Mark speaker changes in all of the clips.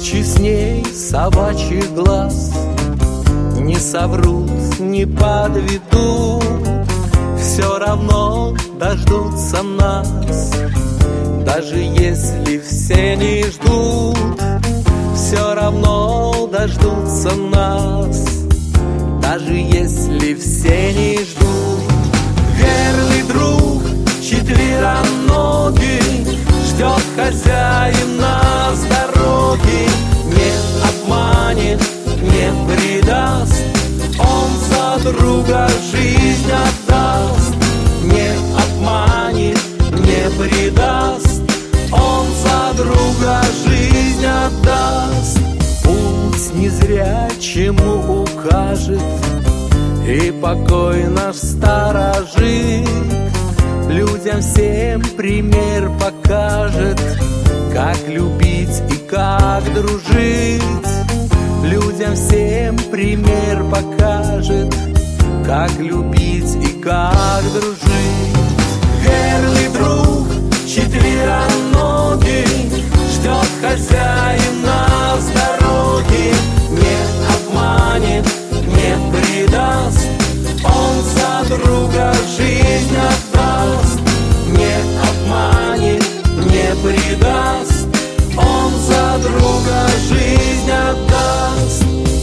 Speaker 1: честней собачьих глаз. Не соврут, не подведут, все равно дождутся нас. Даже если все не ждут, все равно дождутся нас. Даже если все не ждут. Верный друг четвероногий ждет хозяина с дороги. Не обманет, не предаст, он за друга жизнь отдаст. Не обманет, не предаст, он за друга жизнь отдаст. Путь незрячему укажет, и покой наш сторожит. Людям всем пример покажет, как любить и как дружить. Людям всем пример покажет, как любить и как дружить. Верный друг четвероногий ждет хозяина с дороги. Не обманет, не предаст, он за друга жизнь отдаст. Не обманет, не предаст, он за друга жизнь отдаст.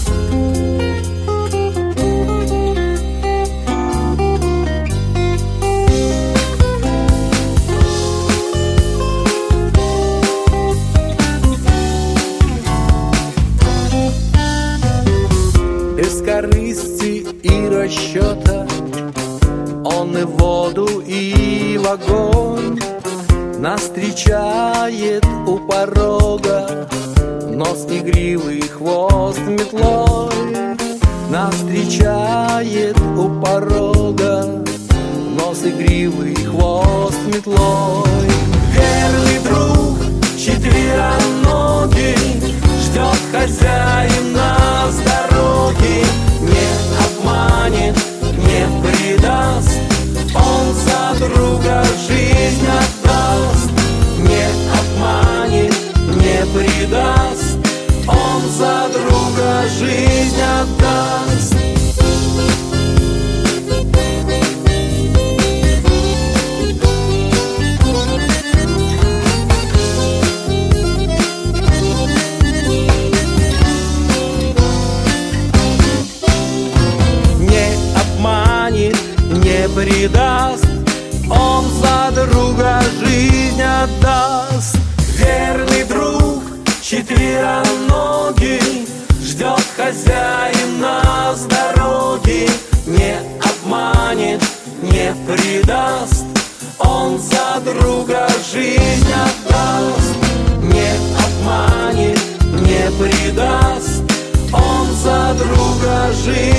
Speaker 1: Без корысти и расчета он и в воду, и в огонь нас встречает у порога. Нос игривый, хвост метлой нас встречает у порога. Нос игривый, хвост метлой. Верный друг четвероногий ждет хозяина с дороги. Не обманет, не предаст, он за друга жизнь отдаст. Не обманет, не предаст, он за друга жизнь отдаст. Не предаст, он за друга жизнь отдаст. Верный друг четвероногий ждет хозяина с дороги. Не обманет, не предаст, он за друга жизнь отдаст. Не обманет, не предаст, он за друга жизнь